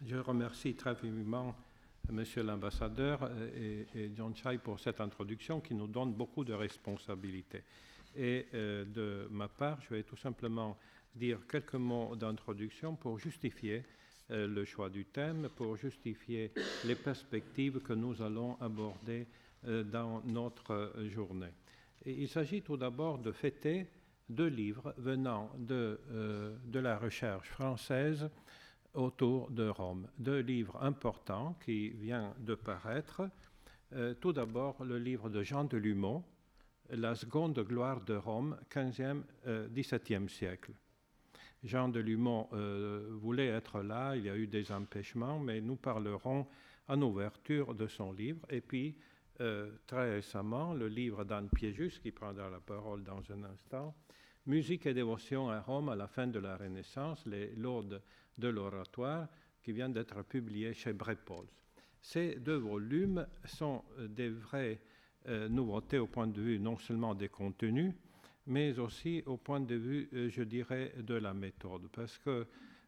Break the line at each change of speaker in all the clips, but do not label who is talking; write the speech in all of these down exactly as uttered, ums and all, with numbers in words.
je remercie très vivement Monsieur l'ambassadeur et, et John Chai pour cette introduction qui nous donne beaucoup de responsabilités. Et euh, de ma part, je vais tout simplement dire quelques mots d'introduction pour justifier euh, le choix du thème, pour justifier les perspectives que nous allons aborder euh, dans notre journée. Et il s'agit tout d'abord de fêter deux livres venant de, euh, de la recherche française autour de Rome. Deux livres importants qui viennent de paraître. Euh, tout d'abord, le livre de Jean Delumeau, La seconde gloire de Rome, quinzième dix-septième siècle. Jean Delumeau euh, voulait être là, il y a eu des empêchements, mais nous parlerons en ouverture de son livre. Et puis, euh, très récemment, le livre d'Anne Piéjus, qui prendra la parole dans un instant, Musique et dévotion à Rome à la fin de la Renaissance, les laudes de l'oratoire, qui vient d'être publié chez Brepols. Ces deux volumes sont des vraies euh, nouveautés au point de vue non seulement des contenus, mais aussi au point de vue, euh, je dirais, de la méthode, parce qu'elle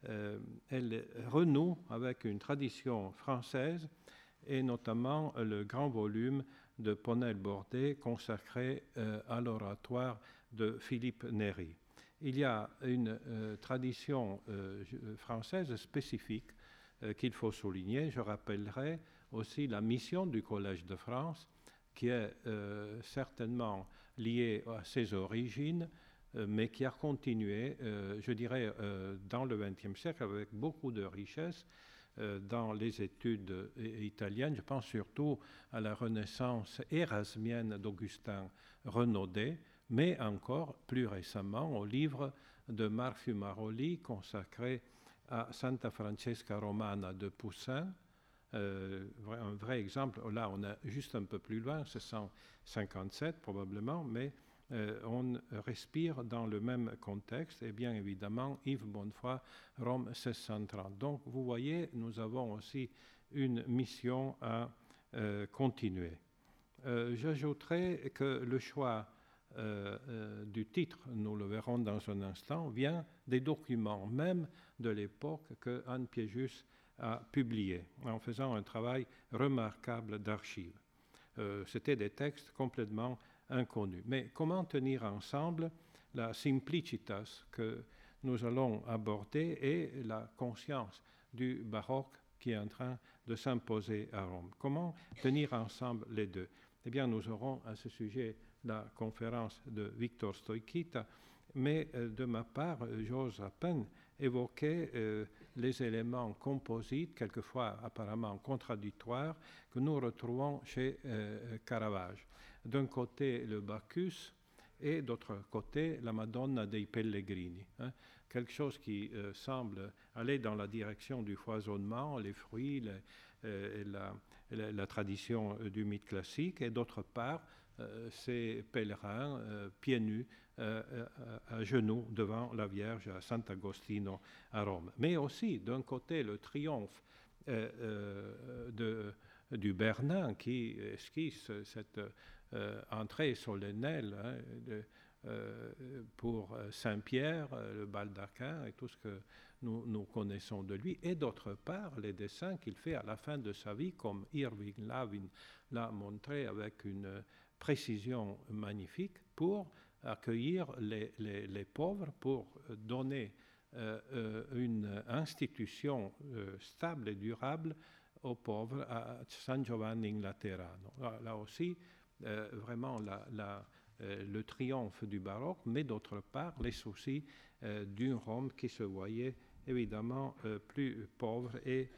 euh, renoue avec une tradition française, et notamment le grand volume de Ponel-Bordet consacré euh, à l'oratoire de Philippe Néri. Il y a une euh, tradition euh, française spécifique euh, qu'il faut souligner. Je rappellerai aussi la mission du Collège de France, qui est euh, certainement liée à ses origines, euh, mais qui a continué, euh, je dirais, euh, dans le vingtième siècle avec beaucoup de richesse euh, dans les études euh, italiennes. Je pense surtout à la Renaissance érasmienne d'Augustin Renaudet, mais encore plus récemment au livre de Marc Fumaroli consacré à Santa Francesca Romana de Poussin. Euh, un vrai exemple, là on est juste un peu plus loin, c'est cent cinquante-sept probablement, mais euh, on respire dans le même contexte, et bien évidemment Yves Bonnefoy, Rome seize cent trente. Donc vous voyez, nous avons aussi une mission à euh, continuer. Euh, J'ajouterai que le choix Euh, euh, du titre, nous le verrons dans un instant, vient des documents même de l'époque que Anne Piéjus a publiés en faisant un travail remarquable d'archives. Euh, C'était des textes complètement inconnus. Mais comment tenir ensemble la simplicitas que nous allons aborder et la conscience du baroque qui est en train de s'imposer à Rome? Comment tenir ensemble les deux? Eh bien, nous aurons à ce sujet la conférence de Victor Stoikita, mais euh, de ma part, j'ose à peine évoquer euh, les éléments composites, quelquefois apparemment contradictoires, que nous retrouvons chez euh, Caravage. D'un côté, le Bacchus, et d'autre côté, la Madonna dei Pellegrini. Hein, quelque chose qui euh, semble aller dans la direction du foisonnement, les fruits, les, euh, la, la, la tradition du mythe classique, et d'autre part, Euh, ces pèlerins euh, pieds nus, euh, à, à genoux devant la Vierge à Sant'Agostino à Rome. Mais aussi, d'un côté, le triomphe euh, euh, de, du Bernin qui esquisse cette euh, entrée solennelle hein, de, euh, pour Saint-Pierre, le baldaquin et tout ce que nous, nous connaissons de lui, et d'autre part, les dessins qu'il fait à la fin de sa vie, comme Irving Lavin l'a montré avec une précision magnifique, pour accueillir les, les, les pauvres, pour donner euh, une institution euh, stable et durable aux pauvres à San Giovanni in Laterano. Là, là aussi, euh, vraiment la, la, euh, le triomphe du baroque, mais d'autre part, les soucis euh, d'une Rome qui se voyait évidemment euh, plus pauvre et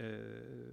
euh,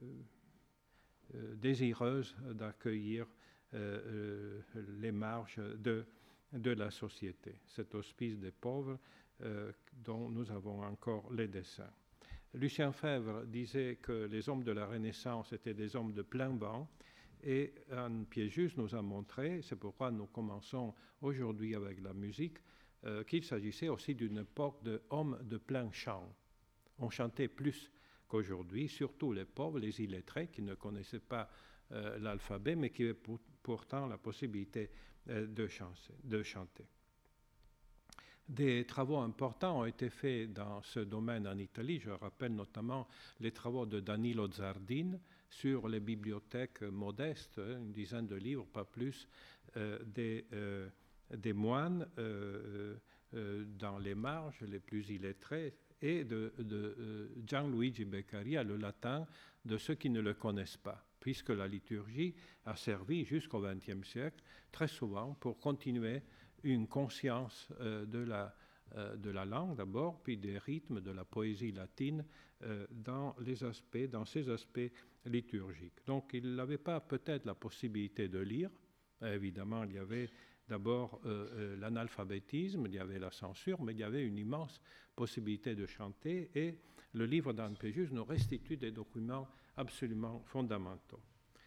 euh, désireuse d'accueillir Euh, les marges de, de la société. Cet hospice des pauvres euh, dont nous avons encore les dessins. Lucien Febvre disait que les hommes de la Renaissance étaient des hommes de plein banc, et Anne Piéjus nous a montré, c'est pourquoi nous commençons aujourd'hui avec la musique, euh, qu'il s'agissait aussi d'une époque d'hommes de plein champ. On chantait plus qu'aujourd'hui, surtout les pauvres, les illettrés qui ne connaissaient pas euh, l'alphabet, mais qui avaient pour pourtant la possibilité euh, de, chancer, de chanter. Des travaux importants ont été faits dans ce domaine en Italie. Je rappelle notamment les travaux de Danilo Zardin sur les bibliothèques modestes, une dizaine de livres, pas plus, euh, des, euh, des moines euh, euh, dans les marges les plus illettrés, et de, de euh, Gianluigi Beccaria, le latin, de ceux qui ne le connaissent pas, puisque la liturgie a servi jusqu'au vingtième siècle, très souvent, pour continuer une conscience euh, de, la, euh, de la langue d'abord, puis des rythmes, de la poésie latine euh, dans, les aspects, dans ces aspects liturgiques. Donc il n'avait pas peut-être la possibilité de lire. Évidemment, il y avait d'abord euh, euh, l'analphabétisme, il y avait la censure, mais il y avait une immense possibilité de chanter, et le livre d'Anne Péjus nous restitue des documents absolument fondamentaux.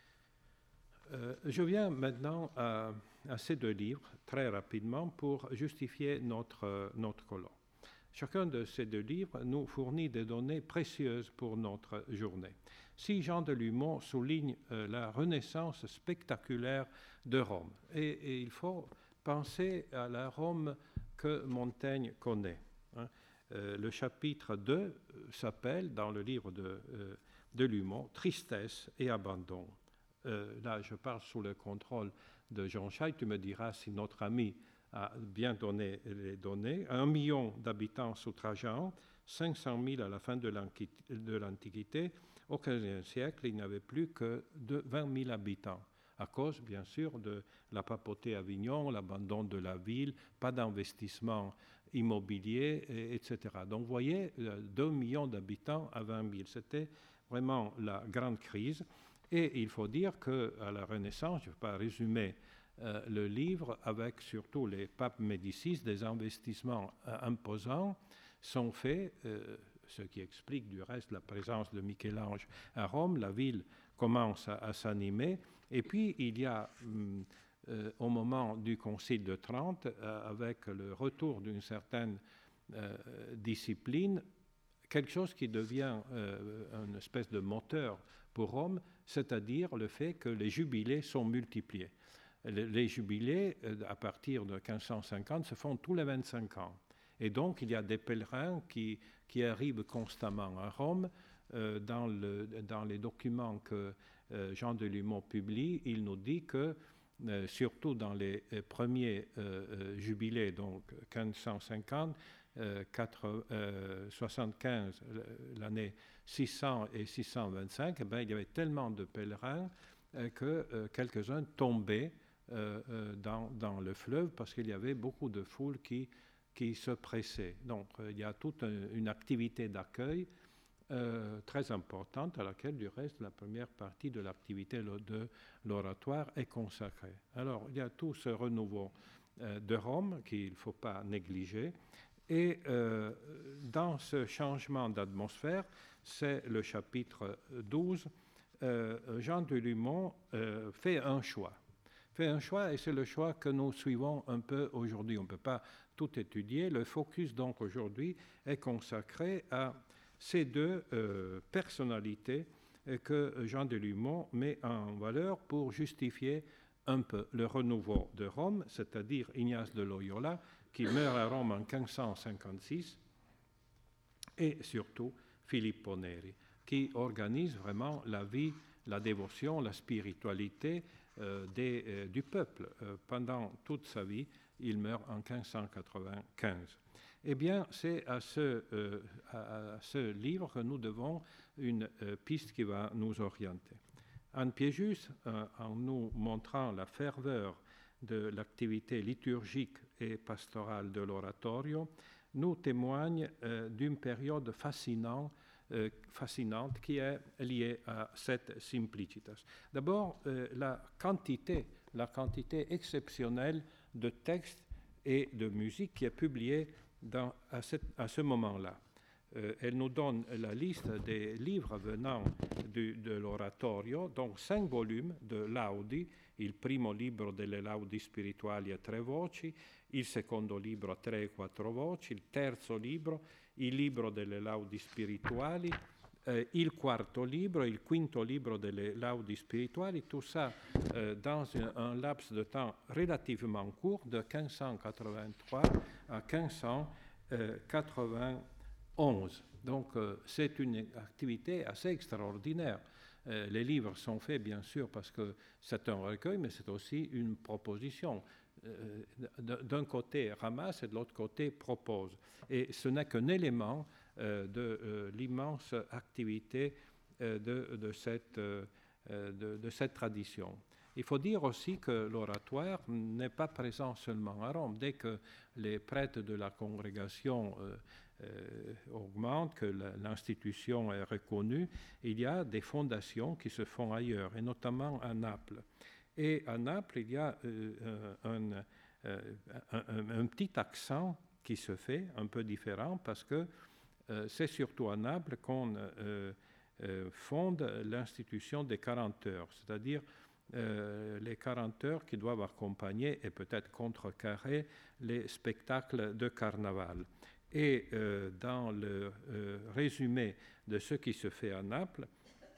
Euh, je viens maintenant à, à ces deux livres, très rapidement, pour justifier notre, euh, notre colloque. Chacun de ces deux livres nous fournit des données précieuses pour notre journée. Si Jean Delumeau souligne euh, la renaissance spectaculaire de Rome, et, et il faut penser à la Rome que Montaigne connaît. Hein. Euh, le chapitre deux s'appelle, dans le livre de euh, Delumeau, « Tristesse et abandon ». Euh, là, je parle sous le contrôle de Jean Chaille. Tu me diras si notre ami a bien donné les données. Un million d'habitants sous Trajan, cinq cent mille à la fin de l'Antiquité. Au quinzième siècle, il n'y avait plus que de vingt mille habitants, à cause, bien sûr, de la papauté à Avignon, l'abandon de la ville, pas d'investissement immobilier, et cetera. Donc, vous voyez, deux millions d'habitants à vingt mille. C'était vraiment la grande crise. Et il faut dire qu'à la Renaissance, je ne vais pas résumer euh, le livre, avec surtout les papes Médicis, des investissements euh, imposants sont faits, euh, ce qui explique du reste la présence de Michel-Ange à Rome. La ville commence à, à s'animer. Et puis, il y a, hum, euh, au moment du Concile de Trente, euh, avec le retour d'une certaine euh, discipline, quelque chose qui devient euh, une espèce de moteur pour Rome, c'est-à-dire le fait que les jubilés sont multipliés. Les, les jubilés, euh, à partir de quinze cent cinquante, se font tous les vingt-cinq ans. Et donc, il y a des pèlerins qui, qui arrivent constamment à Rome. Euh, dans, le, dans les documents que euh, Jean Delumeau publie, il nous dit que, euh, surtout dans les euh, premiers euh, jubilés, donc quinze cent cinquante, Euh, quatre, euh, soixante-quinze, l'année six cents et six cent vingt-cinq, eh bien, il y avait tellement de pèlerins euh, que euh, quelques-uns tombaient euh, euh, dans, dans le fleuve parce qu'il y avait beaucoup de foules qui, qui se pressaient. Donc euh, il y a toute une, une activité d'accueil euh, très importante à laquelle, du reste, la première partie de l'activité de l'oratoire est consacrée. Alors il y a tout ce renouveau euh, de Rome qu'il ne faut pas négliger. Et euh, dans ce changement d'atmosphère, c'est le chapitre douze, euh, Jean Delumeau euh, fait un choix. Fait un choix, et c'est le choix que nous suivons un peu aujourd'hui. On ne peut pas tout étudier. Le focus, donc, aujourd'hui, est consacré à ces deux euh, personnalités que Jean Delumeau met en valeur pour justifier un peu le renouveau de Rome, c'est-à-dire Ignace de Loyola, qui meurt à Rome en quinze cent cinquante-six, et surtout Filippo Neri, qui organise vraiment la vie, la dévotion, la spiritualité euh, des, euh, du peuple. Euh, pendant toute sa vie, il meurt en quinze cent quatre-vingt-quinze. Eh bien, c'est à ce, euh, à ce livre que nous devons une euh, piste qui va nous orienter. Anne Péjus, euh, en nous montrant la ferveur de l'activité liturgique et pastorale de l'oratorio, nous témoigne euh, d'une période fascinante, euh, fascinante qui est liée à cette simplicitas. D'abord, euh, la quantité, la quantité exceptionnelle de textes et de musique qui est publiée dans, à, cette, à ce moment-là. Euh, elle nous donne la liste des livres venant du, de l'oratorio, donc cinq volumes de Laudi, il primo libro delle Laudi spirituali a tre voci, il secondo libro a tre e quattro voci, il terzo libro, il libro delle Laudi spirituali, eh, il quarto libro, il quinto libro delle Laudi spirituali, tout ça euh, dans un, un laps de temps relativement court, de quinze cent quatre-vingt-trois à quinze cent quatre-vingt-onze. Donc euh, c'est une activité assez extraordinaire. Euh, les livres sont faits, bien sûr, parce que c'est un recueil, mais c'est aussi une proposition. Euh, d'un côté ramasse et de l'autre côté propose. Et ce n'est qu'un élément euh, de euh, l'immense activité euh, de, de, cette, euh, de, de cette tradition. Il faut dire aussi que l'oratoire n'est pas présent seulement à Rome. Dès que les prêtres de la congrégation euh, euh, augmentent, que l'institution est reconnue, il y a des fondations qui se font ailleurs, et notamment à Naples. Et à Naples, il y a euh, un, euh, un, un, un petit accent qui se fait, un peu différent, parce que euh, c'est surtout à Naples qu'on euh, euh, fonde l'institution des quarante heures, c'est-à-dire euh, les quarante heures qui doivent accompagner et peut-être contrecarrer les spectacles de carnaval. Et euh, dans le euh, résumé de ce qui se fait à Naples,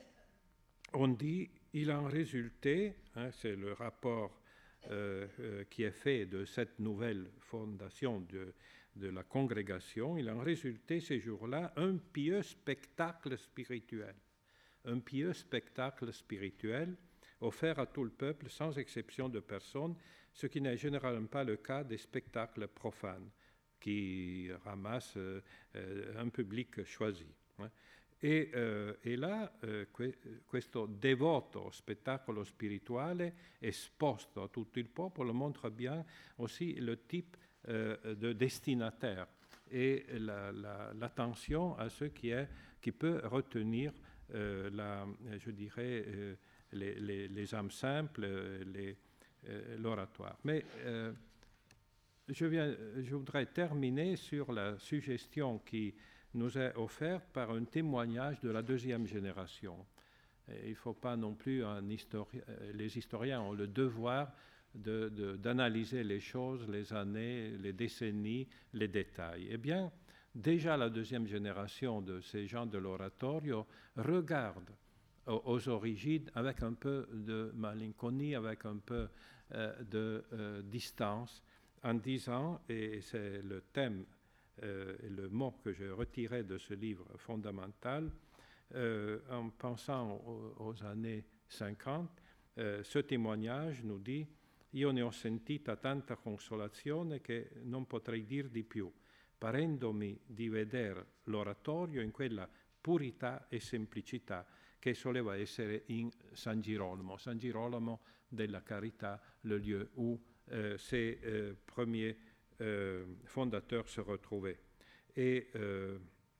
on dit il en résultait, hein, c'est le rapport euh, euh, qui est fait de cette nouvelle fondation de, de la congrégation, il en résultait ces jours-là un pieux spectacle spirituel. Un pieux spectacle spirituel offert à tout le peuple sans exception de personne, ce qui n'est généralement pas le cas des spectacles profanes qui ramassent euh, un public choisi. Hein. E, eh, e là eh, que, questo devoto spettacolo spirituale esposto a tutto il popolo montre bien aussi le type eh, de destinataire et l'attention la, la, à ce qui, est, qui peut retenir eh, la, je dirais, eh, les, les, les âmes simples, l'oratoire. Mais eh, je, viens, je voudrais terminer sur la suggestion qui nous est offerte par un témoignage de la deuxième génération. Et il ne faut pas non plus, un histori- les historiens ont le devoir de, de, d'analyser les choses, les années, les décennies, les détails. Eh bien, déjà la deuxième génération de ces gens de l'oratorio regarde aux, aux origines avec un peu de malinconie, avec un peu euh, de euh, distance, en disant, et c'est le thème, Euh, le mot que je retirais de ce livre fondamental, euh, en pensant aux, aux années cinquante, euh, ce témoignage nous dit «Io ne ho sentita tanta consolazione che non potrei dir di più, parendomi di veder l'oratorio in quella purità e semplicità che soleva essere in San Girolamo, San Girolamo della Carità, le lieu où euh, ces euh, premiers Euh, fondateur se retrouvait. Et euh,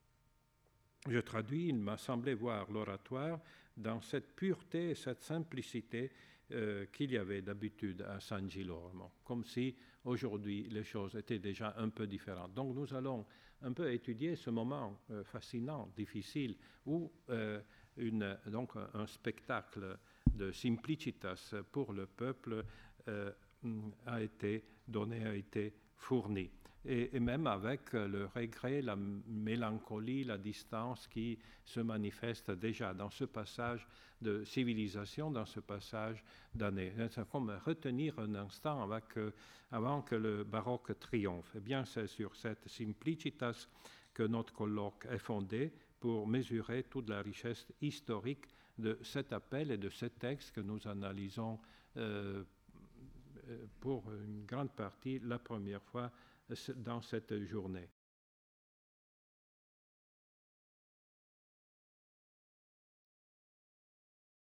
je traduis, il m'a semblé voir l'oratoire dans cette pureté et cette simplicité euh, qu'il y avait d'habitude à San Girolamo, comme si aujourd'hui les choses étaient déjà un peu différentes. Donc nous allons un peu étudier ce moment euh, fascinant, difficile, où euh, une, donc un spectacle de simplicitas pour le peuple euh, a été donné, a été fourni. Et, et même avec le regret, la mélancolie, la distance qui se manifeste déjà dans ce passage de civilisation, dans ce passage d'année. C'est comme retenir un instant avec, euh, avant que le baroque triomphe. Eh bien, c'est sur cette simplicitas que notre colloque est fondé pour mesurer toute la richesse historique de cet appel et de ce texte que nous analysons euh, pour une grande partie la première fois dans cette journée.